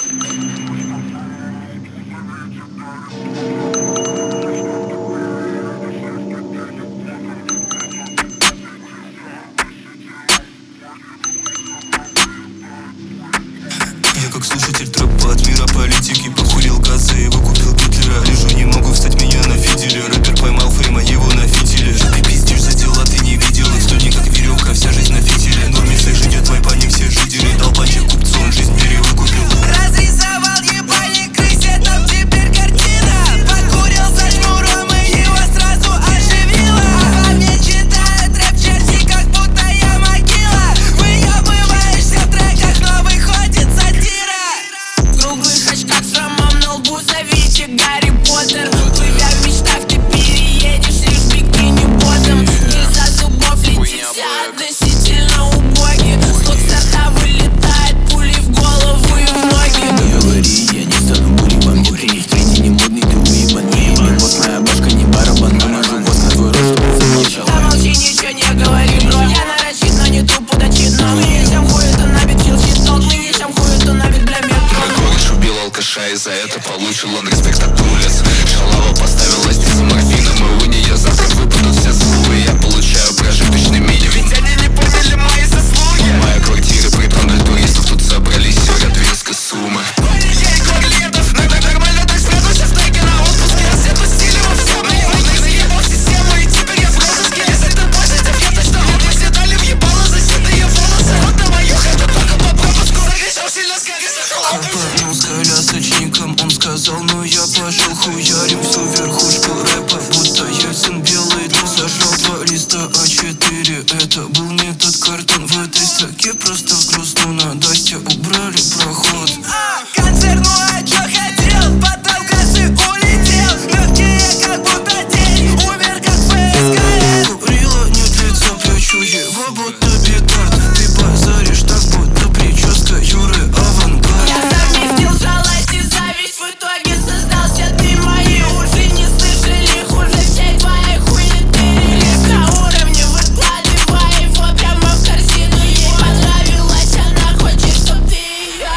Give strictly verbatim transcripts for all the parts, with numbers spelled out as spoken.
Я как слушатель трэпа от мира политики покурил газы и выкупил Гитлера. Лежу, не могу встать, меня на фиделе. Рэпер поймал фейма, его на фитиле. Ты пиздишь за дела, ты не видел их. Студень как веревка, вся жизнь на фитиле. Норме всех ждет, твой по ним все жители. Долбанчик купцом, жизнь перевыкупил. Разрисовал ебальник крысе, там теперь картина. Покурил со шнуром и его сразу оживило. Во мне читает рэп черти, как будто я могила. Выебываешься в треках, но выходит сатира. В круглых очках с ромом на лбу зовите Гарри Поттер. Плывя в мечтах, ты переедешь лишь в бикини ботом. Из-за зубов летит вся относительно убоги. Слог с рта вылетает, пули в голову и в ноги. Не говори, я не стану бурибом. Не принять тренди, не модный, ты уебан. Не имей босс, моя башка не барабан. Намажу воз на твой рост, чтобы замолчал. Замолчи, ничего не говори, бро. Я нарочит, но не тупо дочит. Но мы несем хуй, это набит чил-чит. Но мы несем хуй, это набит для метро. Кореш убил алкаша, и за это получил он респект от улиц. Шалава поставила здесь за морфином, и у нее завтра выпадут все зубы. Я получаю прожиточный минимум, ведь они не поняли мои заслуги. Моя квартира притон для туристов, тут собрались все ратвинской суммы. Ей котлетов, но так нормально, так спрятался в треке на отпуске. Я все пустили во все, мне модных заебал систему, и теперь я в розыске. Если ты позитив, я точно вот мы все дали въебало засетые волосы. Вот на мою хату только по пропуску закричал сильно скорее за Копанул с колясочником, он сказал, ну я пошел хуярим всю верхушку рэпа, будто я сын белый. Ты зажал два листа а четыре, это был не тот картон. В этой строке просто грустно на Дасте убрали проход. А, концерт, ну а чё хотел? Потолкасы улетел. Легкие, как будто день, умер как ФСК. Курила нет лица, плечу его будто петард. Ты базаришь так, будто прическа Юры Авангард. Я совместил жалость и зависть, в итоге создался ты. Мои уши не слышали хуже всей твоей хуеты. Релиз на уровне, выкладывай его прямо в корзину. Ей понравилась, она хочет, чтоб ты её.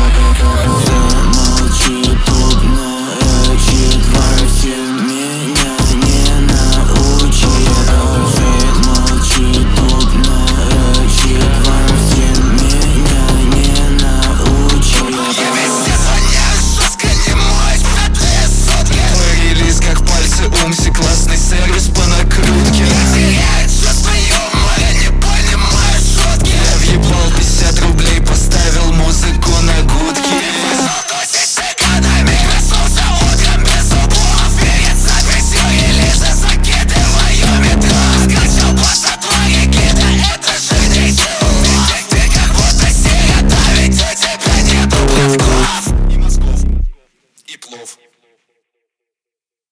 Замолчи, тут нарочит вообще меня не научит. Замолчи, тут нарочит вообще меня не научит. Я везде звоняю, жестко не мой, пятые сутки. Мой релиз как пальцы, умси, классный сервис по накрутке. Я теряю чувство юмора, не понимаю шутки. Я въебал пятьдесят рублей, поставил музыку на гудки. Высокосись экономик, проснулся утром без зубов. Перед записью релиза закидываю метро. Скачал босс от твоей гида, это жирнейший улов. Ты как будто сирота, ведь у тебя нету братков.